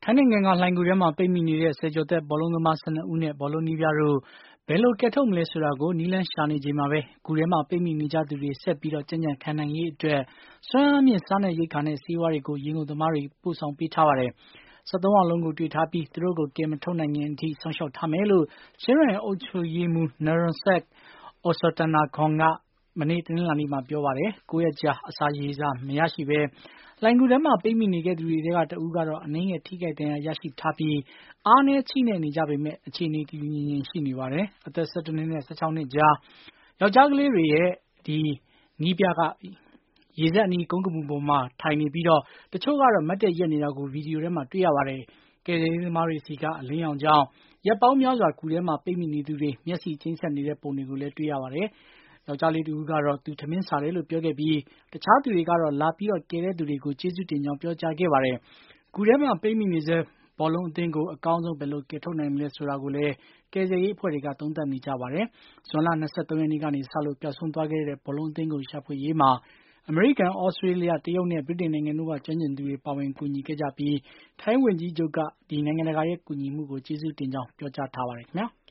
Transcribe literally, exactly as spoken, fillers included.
ထိုင်းနိုင်ငံကလှိုဏ်ဂူထဲမှာပိတ်မိနေတဲ့ဆယ်ကျော်သက်ဘောလုံးသမား ၁၂ ဦးနဲ့ဘောလုံးနည်းပြတို့ဘယ်လိုကယ်ထုတ်မလဲဆိုတာကိုနည်းလမ်းရှာနေချိန်မှာပဲဂူထဲမှာပိတ်မိနေကြသူတွေဆက်ပြီးကြံ့ကြံ့ခံနိုင်ရေးအတွက်စွမ်းအားမြင့်စားနပ်ရိက္ခာနဲ့ဆေးဝါးတွေကိုရေငုပ်သမားတွေပို့ဆောင်ပေးထားပါတယ်။ ၁၃ ယောက်လုံးကိုတွေ့ထားပြီးသူတို့ကိုကယ်မထုတ်နိုင်ခင်အထိစောင့်ရှောက်ထားမယ်လို့ချင်းရိုင်အုပ်ချုပ်ရေးမှူး Narongsak Osatanakorn ကမနေ့တနင်္လာနေ့မှာပြောပါတယ်။ ကိုးရက်ကြာအစာရေစာမရရှိပဲလှိုဏ်ဂူထဲမှာပိတ်မိနေခဲ့သူတွေထဲကတဦးကတော့အနည်းငယ်ထိခိုက်ဒဏ်ရာရရှိထားပြီးအားနည်းချိနဲ့နေကြပေမယ့်အခြေအနေတည်တည်ငြိမ်ငြိမ်ရှိနေပါတယ်။ အသက် ၁၁ နှစ်နဲ့ ၁၆ နှစ်ကြားယောက်ျားကလေးတွေရဲ့ဒီနည်းပြကရေစက်အနီးကုန်းကမှုပေါ်မှာထိုင်နေပြီးတချို့ကတော့မတ်တက်ရပ်နေတာကိုဗီဒီယိုထဲမှာတွေ့ရပါတယ်။ ကယ်ဆယ်ရေးသမားတွေဆီကအလင်းရောင်ကြောင့်ရက်ပေါင်းများစွာဂူထဲမှာပိတ်မိနေသူတွေမျက်စိကျိန်းစက်နေတဲ့ပုံတွေကိုလည်းတွေ့ရပါတယ်။ ယောက်ျားလေးတဦးကတော့သူထမင်းစားတယ်လို့ပြောခဲ့ပြီးတခြားသူတွေကတော့လာပြီးကယ်တဲ့သူတွေကိုကျေးဇူးတင်ကြောင်းပြောကြားခဲ့ပါတယ်။ ဂူထဲမှာပိတ်မိနေဆဲဘောလုံးအသင်းကိုအကောင်းဆုံးဘယ်လိုကယ်ထုတ်နိုင်မလဲဆိုတာကိုလည်းကယ်ဆယ်ရေးအဖွဲ့တွေကသုံးသပ်နေကြပါတယ်။ ဇွန်လ ၂၃ ရက်နေ့ကနေစလို့ပျောက်ဆုံးသွားခဲ့တဲ့ဘောလုံးအသင်းကိုရှာဖွေရေးမှာအမေရိကန်၊သြစတြေးလျ၊တရုတ်နဲ့ဗြိတိန်နိုင်ငံတို့ကကျွမ်းကျင်သူတွေပါဝင်ကူညီခဲ့ကြပြီးထိုင်းဝန်ကြီးချုပ်ကဒီနိုင်ငံတကာရဲ့ကူညီမှုကိုကျေးဇူးတင်ကြောင်းပြောကြားထားပါတယ်ခင်ဗျာ။